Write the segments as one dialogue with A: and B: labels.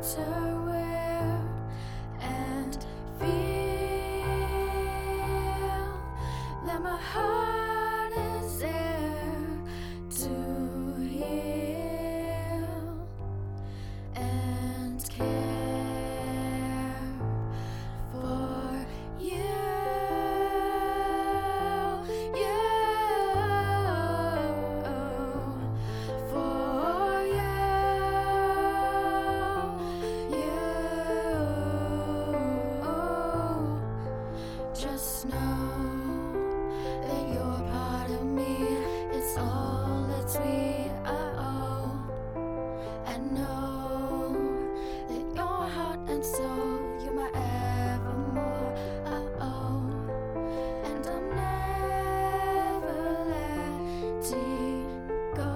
A: enter where and feel that my heart is there to heal and care for you. Just know that you're part of me. It's all that we owe. And know that your heart and soul, you're my evermore. And I'm never letting go.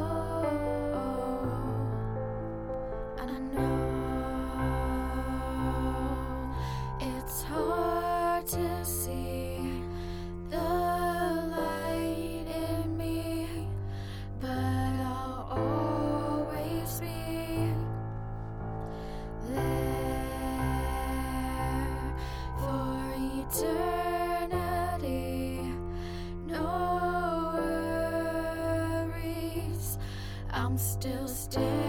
A: And I know it's hard to see the light in me, but I'll always be there for eternity. No worries, I'm still standing.